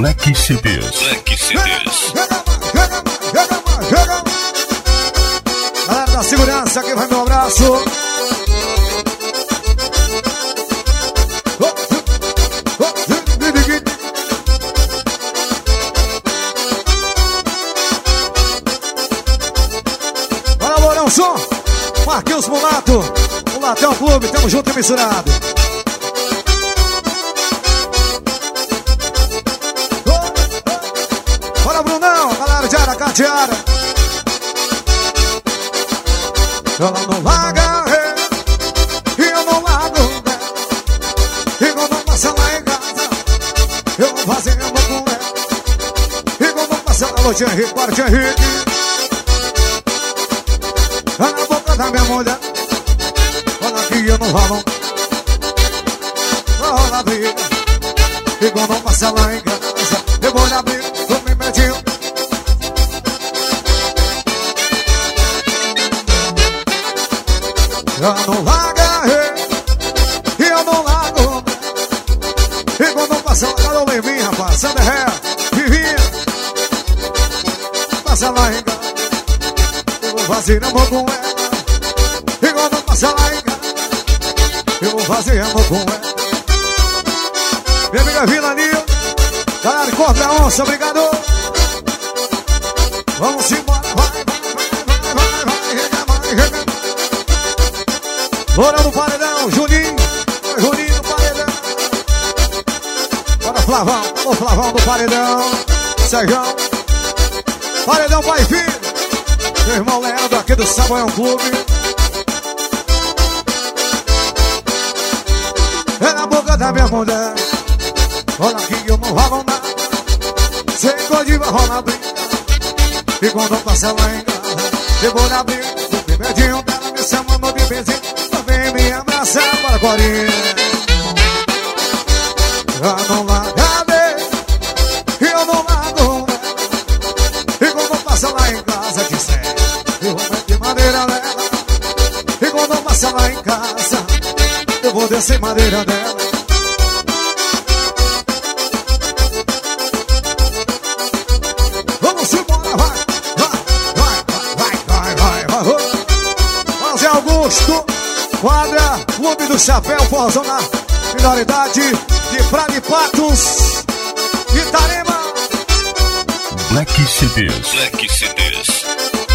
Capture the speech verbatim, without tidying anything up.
Black C Ds. Black C Ds. Galera da segurança, aqui vai meu abraço. Bora, Lourão, som. Marquinhos Mulato, o Latão Clube, tamo junto e misturado. Bora, Brunão, galera de Aracatiara. Ela não larga, e eu não largo, né? E quando passa lá em casa, eu vou fazer amor com ela. E quando passa lá, alô, Tia Henrique, bora, Tia Henrique. Tá na boca da minha mulher, olha aqui, eu não rolo. Rola a briga, e quando passa lá em casa, eu vou na briga, tô me medindo. Eu não larga, e eu não largo. E quando passa lá, cadê o Levinho, rapaz? Sander Ré, Vivinha. Passa lá em casa, eu vou fazer amor com ela. E quando passa lá em casa, eu vou fazer amor com ela. Minha amiga Vila Nil, galera de Corpo da Onça, obrigado. Vamos embora, vai, vai, vai, vai, vai, vai, vai, vai. Lourão do Paredão, Juninho, Juninho do Paredão. Bora, Flavão, o Flavão do Paredão, Sérgio. Paredão, pai e filho. Meu irmão Leandro, aqui do Saboião Clube. É na boca da minha mulher, olha aqui, eu não rolo nada. Sei que vai rolar briga. E quando passa lá em casa, eu vou na briga. O bebedinho dela me chamando de bebezinho. Vem me abraçar para a Corinha. Eu não largo dele, eu não largo dela. E quando passa lá em casa, disser, eu vou meter madeira nela. E quando passa lá em casa, eu vou descer madeira dela. Vamos embora, vai, vai, vai, vai, vai, vai, vai. José Augusto, quadra, Clube do Chapéu, Forrozão na minoridade de Praia de Patos, Itarema. Black C Ds. Black C Ds.